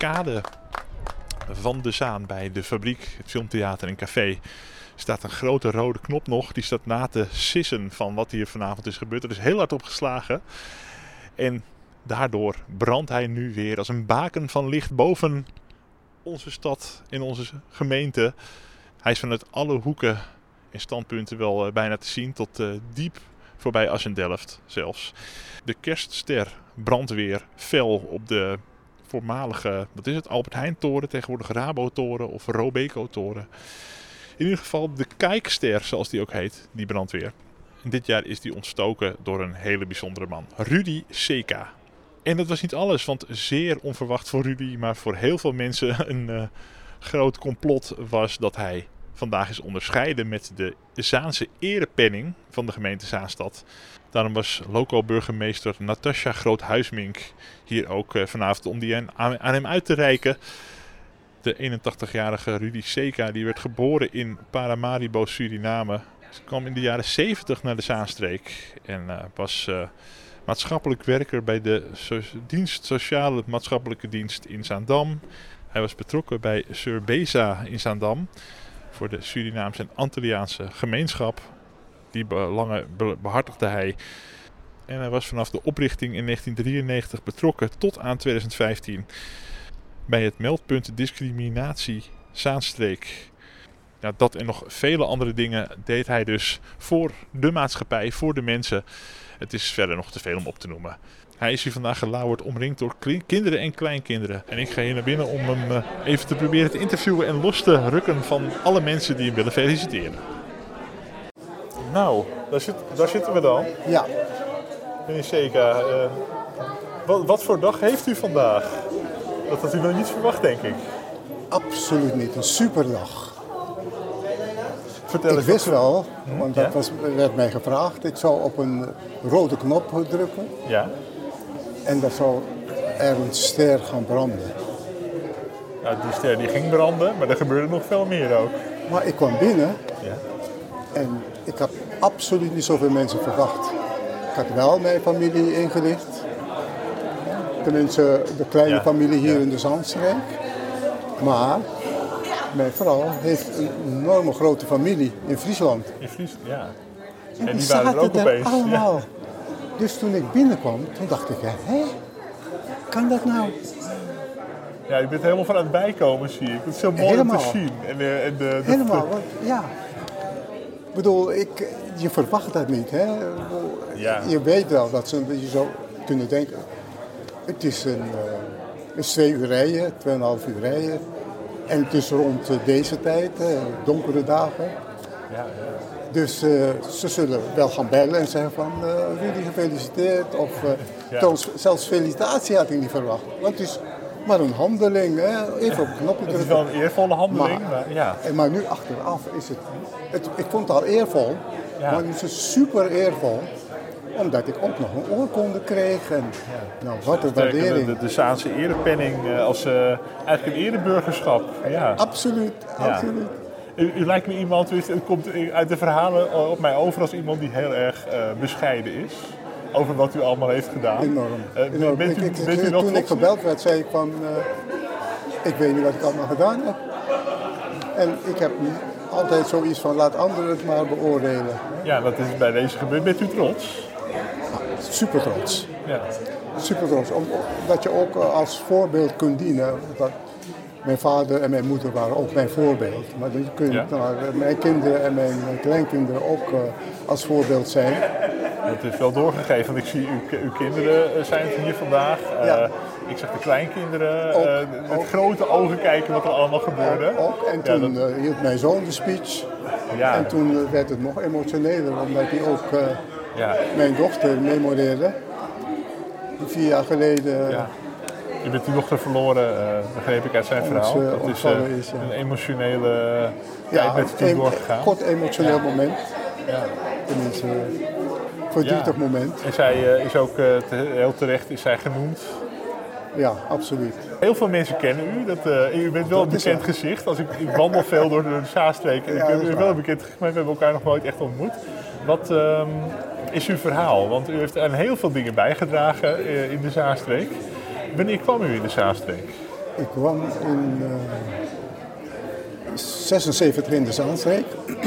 kade van de Zaan bij de fabriek, het filmtheater en café, staat een grote rode knop nog. Die staat na te sissen van wat hier vanavond is gebeurd. Er is heel hard opgeslagen. En daardoor brandt hij nu weer als een baken van licht boven onze stad en onze gemeente. Hij is vanuit alle hoeken en standpunten wel bijna te zien, tot diep voorbij Assendelft zelfs. De kerstster brandt weer fel op de voormalige, Albert Heijn-toren, tegenwoordig Rabo-toren of Robeco-toren. In ieder geval de kijkster, zoals die ook heet, die brandt weer. En dit jaar is die ontstoken door een hele bijzondere man, Rudy Seka. En dat was niet alles, want zeer onverwacht voor Rudy, maar voor heel veel mensen een groot complot was dat hij vandaag is onderscheiden met de Zaanse erepenning van de gemeente Zaanstad. Daarom was loco-burgemeester Natasja Groothuismink hier ook vanavond om die aan hem uit te reiken. De 81-jarige Rudy Seka die werd geboren in Paramaribo, Suriname. Ze kwam in de jaren 70 naar de Zaanstreek en was maatschappelijk werker bij de Sociale Maatschappelijke Dienst in Zaandam. Hij was betrokken bij Surbeza in Zaandam voor de Surinaamse en Antilliaanse gemeenschap. Die belangen behartigde hij. En hij was vanaf de oprichting in 1993 betrokken tot aan 2015 bij het meldpunt discriminatie Zaanstreek. Ja, dat en nog vele andere dingen deed hij dus voor de maatschappij, voor de mensen. Het is verder nog te veel om op te noemen. Hij is hier vandaag gelauwerd, omringd door kinderen en kleinkinderen. En ik ga hier naar binnen om hem even te proberen te interviewen en los te rukken van alle mensen die hem willen feliciteren. Nou, daar zitten we dan. Ja. Meneer Seka, wat voor dag heeft u vandaag? Dat had u nog niet verwacht, denk ik. Absoluut niet. Een superdag. Vertel eens. Ik wist wel, want dat werd mij gevraagd. Ik zou op een rode knop drukken. Ja. En dat zou er een ster gaan branden. Nou, die ster die ging branden, maar er gebeurde nog veel meer ook. Maar ik kwam binnen Ja. en ik had absoluut niet zoveel mensen verwacht. Ik had wel mijn familie ingelicht. Tenminste, de kleine familie hier in de Zaanstreek. Maar mijn vrouw heeft een enorme grote familie in Friesland. In Friesland, ja. En En die die waren er ook zaten opeens. allemaal. Ja. Dus toen ik binnenkwam, toen dacht ik, hé, kan dat nou? Ja, je bent helemaal van aan het bijkomen, zie ik. Het is zo mooi om te zien. Helemaal, want, ja. Ik bedoel, je verwacht dat niet, hè. Ja. Je weet wel dat ze een beetje zo kunnen denken. Het is een 2 uur rijden, 2,5 uur rijden. En het is rond deze tijd, donkere dagen. Ja. Dus ze zullen wel gaan bellen en zeggen van Rudy gefeliciteerd. Of zelfs felicitatie had ik niet verwacht. Want het is maar een handeling, hè? Even op een knopje drukken. Het is wel een eervolle handeling, maar nu achteraf is het ik vond het al eervol, maar nu is het super eervol. Omdat ik ook nog een oorkonde kreeg. En, nou, wat een waardering. De Zaanse erepenning als eigenlijk een ereburgerschap. Ja. Absoluut. U lijkt me iemand, het komt uit de verhalen op mij over als iemand die heel erg bescheiden is. Over wat u allemaal heeft gedaan. Enorm. Toen ik gebeld werd, zei ik van, ik weet niet wat ik allemaal gedaan heb. En ik heb altijd zoiets van, laat anderen het maar beoordelen. Ja, dat is bij deze gebeurd. Bent u trots? Super trots. Ja. Super trots. Omdat je ook als voorbeeld kunt dienen. Mijn vader en mijn moeder waren ook mijn voorbeeld. Maar je kunt mijn kinderen en mijn kleinkinderen ook als voorbeeld zijn. Dat is wel doorgegeven, want ik zie uw kinderen zijn hier vandaag. Ik zag de kleinkinderen met grote ogen kijken wat er allemaal gebeurde. Ook. En toen hield mijn zoon de speech. Ja. En toen werd het nog emotioneler, omdat hij ook mijn dochter memoreerde. 4 jaar geleden... Je bent die dochter verloren, begreep ik uit zijn verhaal. Dat is een emotionele tijd met het doorgegaan. Een kort emotioneel moment. Ja. Tenminste, verdrietig moment. En zij is ook heel terecht is zij genoemd. Ja, absoluut. Heel veel mensen kennen u. U bent wel een bekend gezicht. Ik wandel veel door de Zaanstreek en ik ben wel een bekend gezicht, maar we hebben elkaar nog nooit echt ontmoet. Wat is uw verhaal? Want u heeft aan heel veel dingen bijgedragen in de Zaanstreek. Wanneer kwam u in de Zaanstreek? Ik kwam in 76 in de Zaanstreek.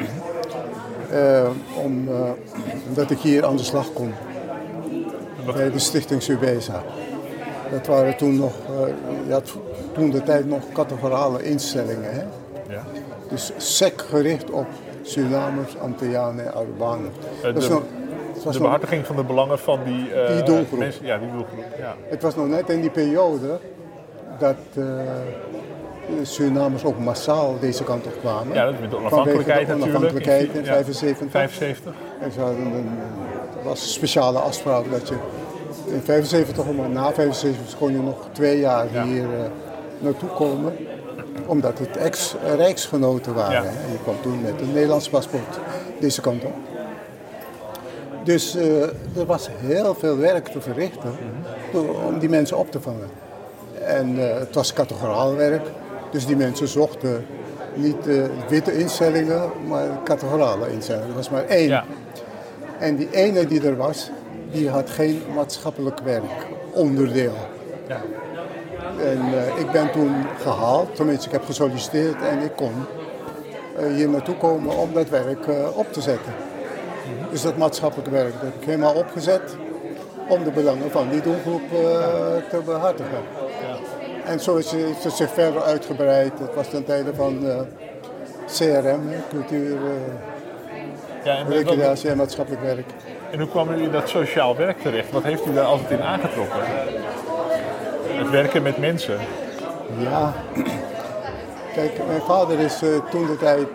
Omdat ik hier aan de slag kon. Bij de Stichting Subesa. Dat waren toen nog, je had toen de tijd nog categorale instellingen. Hè? Ja. Dus SEC gericht op Surinamers, Antillianen en Arubanen. De behartiging van de belangen van die doelgroep. Mensen, ja, die doelgroep. Ja. Het was nog net in die periode dat de Surinamers ook massaal deze kant op kwamen. Ja, dat is met de onafhankelijkheid natuurlijk. Onafhankelijkheid in 75. 75. En er was een speciale afspraak dat je in 75, maar na 75 kon je nog 2 jaar hier naartoe komen. Omdat het ex-rijksgenoten waren. Ja. En je kwam toen met een Nederlands paspoort deze kant op. Dus er was heel veel werk te verrichten om die mensen op te vangen. En het was categoraal werk. Dus die mensen zochten niet witte instellingen, maar categorale instellingen. Er was maar 1. Ja. En die ene die er was, die had geen maatschappelijk werk onderdeel. Ja. En ik ben toen gehaald, tenminste ik heb gesolliciteerd en ik kon hier naartoe komen om dat werk op te zetten. Dus dat maatschappelijk werk dat heb ik helemaal opgezet om de belangen van die doelgroep te behartigen. Ja. En zo is het zich verder uitgebreid. Het was ten tijde van CRM, cultuur, recreatie en maatschappelijk werk. En hoe kwam u in dat sociaal werk terecht? Wat heeft u daar altijd in aangetrokken? Het werken met mensen. Ja, kijk, mijn vader is toen de tijd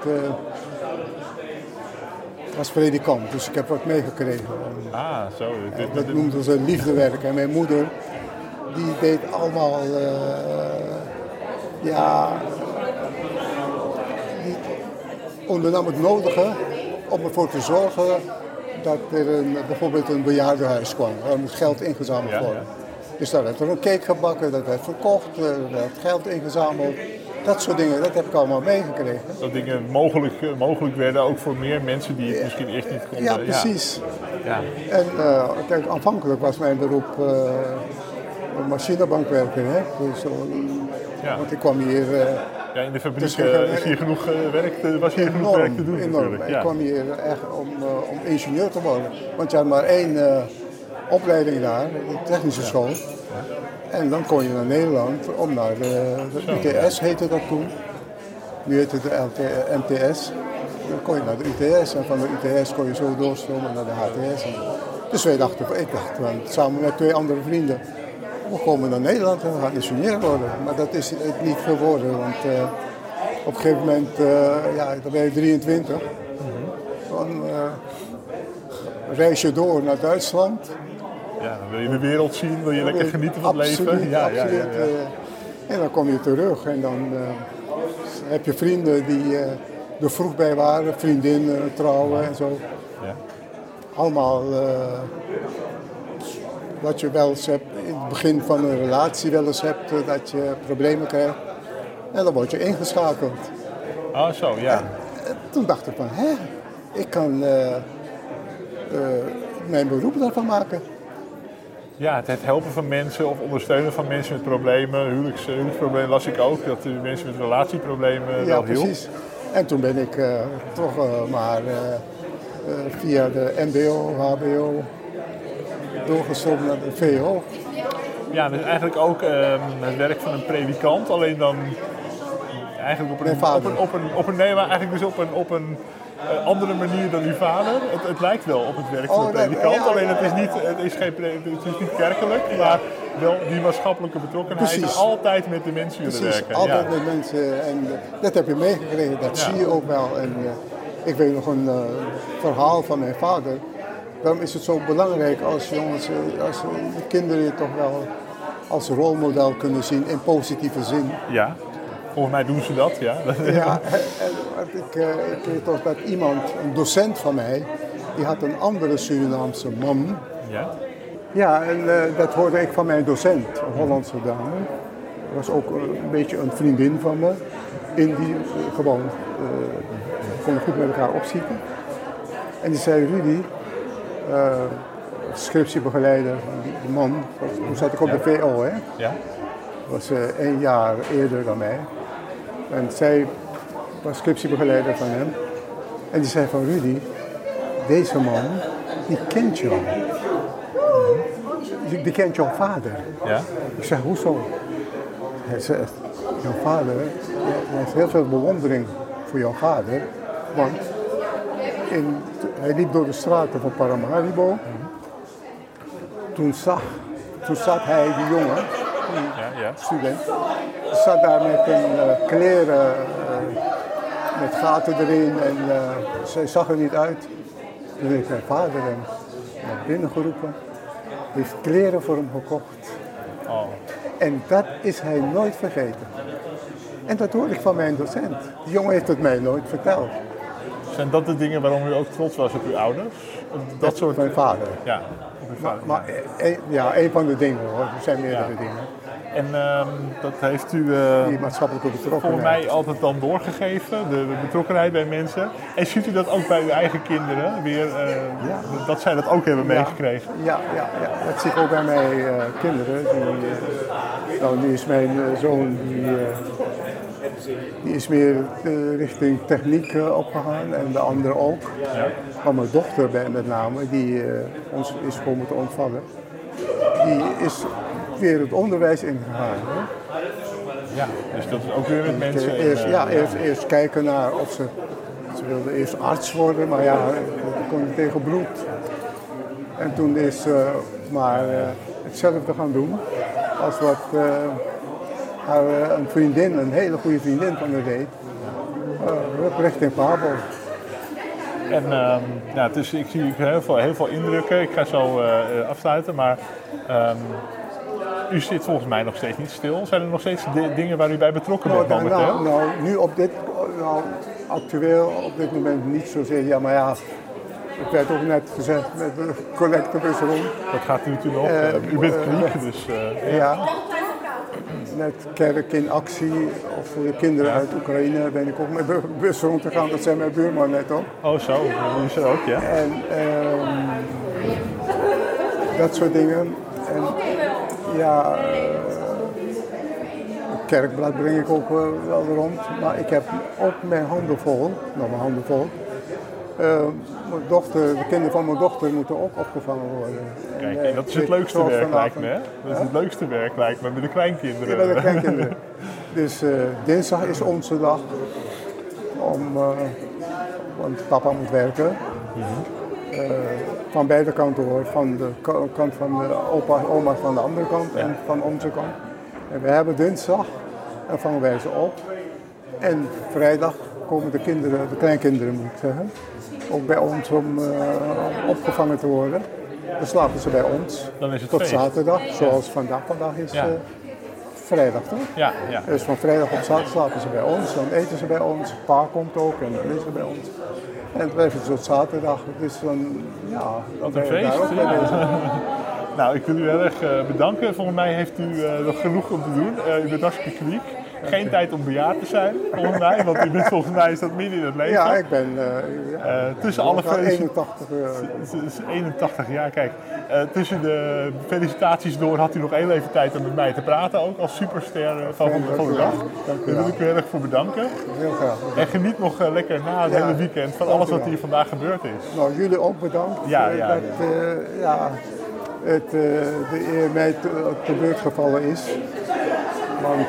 was predikant, dus ik heb wat meegekregen. Zo. Dat noemden ze liefdewerk. En mijn moeder, die deed allemaal, die ondernam het nodige om ervoor te zorgen dat er bijvoorbeeld een bejaardenhuis kwam. Waar moest geld ingezameld worden. Ja. Dus daar werd er een cake gebakken, dat werd verkocht, er werd geld ingezameld. Dat soort dingen, dat heb ik allemaal meegekregen. Dat dingen mogelijk werden ook voor meer mensen die het misschien eerst niet konden. Ja, precies. Ja. En kijk, aanvankelijk was mijn beroep een machinebankwerker. Hè? Dus, want ik kwam hier... in de fabriek is hier genoeg werk te doen. Enorm. Ja. Ik kwam hier echt om ingenieur te worden. Want je had maar 1 opleiding daar, de technische school. Ja. En dan kon je naar Nederland om naar de UTS heette dat toen. Nu heet het de MTS. Dan kon je naar de UTS en van de UTS kon je zo doorstromen naar de HTS. Dus ik dacht samen met 2 andere vrienden, we komen naar Nederland en we gaan ingenieur worden. Maar dat is het niet geworden, want op een gegeven moment, dan ben je 23. Dan reis je door naar Duitsland. Ja, dan wil je de wereld zien, wil je lekker genieten van het leven. Ja. En dan kom je terug en dan heb je vrienden die er vroeg bij waren, vriendinnen, trouwen en zo. Ja. Allemaal wat je wel eens hebt in het begin van een relatie wel eens hebt, dat je problemen krijgt. En dan word je ingeschakeld. Zo, ja. En toen dacht ik van, ik kan mijn beroep daarvan maken. Ja, het helpen van mensen of ondersteunen van mensen met problemen, huwelijksproblemen las ik ook, dat mensen met relatieproblemen wel hielp. Precies. En toen ben ik toch maar via de MBO, HBO doorgestroomd naar de VO. Ja, dus eigenlijk ook het werk van een predikant, alleen dan eigenlijk op een andere manier dan uw vader. Het lijkt wel op het werk van de predikant, alleen het is niet kerkelijk, maar wel die maatschappelijke betrokkenheid en altijd met de mensen willen werken. Altijd met mensen en dat heb je meegekregen, dat zie je ook wel. En ik weet nog een verhaal van mijn vader. Daarom is het zo belangrijk als de kinderen toch wel als rolmodel kunnen zien in positieve zin. Ja. Volgens mij doen ze dat, ja. Ja, ik weet toch dat iemand, een docent van mij, die had een andere Surinaamse man. Ja? Ja, en dat hoorde ik van mijn docent, een Hollandse dame. Dat was ook een beetje een vriendin van me. In die gewoon konden goed met elkaar opzitten. En die zei, Rudy, scriptiebegeleider, die man, toen zat ik op de VO, hè. Ja. was 1 jaar eerder dan mij. En zij was scriptiebegeleider van hem. En die zei van Rudy, deze man, die kent jou. Die kent jouw vader. Ja? Ik zeg, hoezo? Hij zegt, jouw vader, hij heeft heel veel bewondering voor jouw vader. Want hij liep door de straten van Paramaribo. Toen zat hij, die jongen, student, zat daar met een kleren met gaten erin en zij zag er niet uit. Toen heeft mijn vader hem naar binnen geroepen, heeft kleren voor hem gekocht. Oh. En dat is hij nooit vergeten. En dat hoorde ik van mijn docent. Die jongen heeft het mij nooit verteld. Zijn dat de dingen waarom u ook trots was op uw ouders? Dat soort mijn vader. Ja, op uw vader. Maar een van de dingen hoor, er zijn meerdere dingen. En dat heeft u die maatschappelijke betrokkenheid voor mij altijd dan doorgegeven, de betrokkenheid bij mensen. En ziet u dat ook bij uw eigen kinderen weer, dat zij dat ook hebben meegekregen? Ja, dat zie ik ook bij mijn kinderen. Nu is mijn zoon, die is meer richting techniek opgegaan en de andere ook. Ja. Maar mijn dochter met name, die ons is komen te ontvallen, die is weer het onderwijs ingegaan. Ja, dus dat is ook weer met mensen. Eerst kijken naar of ze wilde eerst arts worden, maar ja, dat kon je tegen bloed. En toen is maar hetzelfde gaan doen als wat een vriendin, een hele goede vriendin van haar deed, richting Pabo. En dus ik zie heel veel indrukken. Ik ga zo afsluiten, maar u zit volgens mij nog steeds niet stil. Zijn er nog steeds dingen waar u bij betrokken bent momenteel? Nu actueel op dit moment niet zozeer. Ja, maar ja, ik werd ook net gezegd met de collectebus rond. Dat gaat u toen nog. U bent kliniek, dus... Ja. Met Kerk in Actie, of voor de kinderen uit Oekraïne ben ik ook met de bus rond gegaan. Dat zei mijn buurman net ook. Oh zo, die is er ook, ja. En dat soort dingen. En ja, het kerkblad breng ik ook wel rond. Maar ik heb ook mijn handen vol. Mijn dochter, de kinderen van mijn dochter moeten ook opgevangen worden. Kijk, en dat is het leukste werk lijkt me, hè? Dat is het leukste werk lijkt me, met de kleinkinderen. Ja, met de kleinkinderen. Dus dinsdag is onze dag, want papa moet werken. Van beide kanten hoor, van de kant van de oma van de andere kant en van onze kant. En we hebben dinsdag en vangen wij ze op. En vrijdag komen de kleinkinderen moet ik zeggen, ook bij ons om opgevangen te worden. Dan slapen ze bij ons Dan is het tot feest. Zaterdag, zoals vandaag. Vandaag is vrijdag toch? Ja. Dus van vrijdag op zaterdag slapen ze bij ons, dan eten ze bij ons, pa komt ook en dan is ze bij ons. En dan blijven ze tot zaterdag, dus dan Wat een feest. Nou, ik wil u heel erg bedanken. Volgens mij heeft u nog genoeg om te doen. U bent hartstikke kliniek. Geen tijd om bejaard te zijn, volgens mij, want u bent volgens mij is dat midden in het leven. Ja, ik ben tussen alle 81 jaar, kijk. Tussen de felicitaties door had u nog heel even tijd om met mij te praten, ook als superster van de dag. Daar wil ik u heel erg voor bedanken. Heel graag. En geniet nog lekker na het hele weekend van alles wat hier vandaag gebeurd is. Nou, jullie ook bedankt dat de eer mij te beurt gevallen is. Want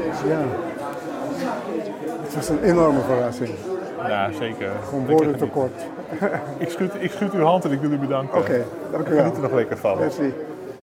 het was een enorme verrassing. Ja, zeker. Gewoon woorden tekort. Ik schud uw hand en ik wil u bedanken. Oké, dank u wel. Geniet er nog lekker van. Merci.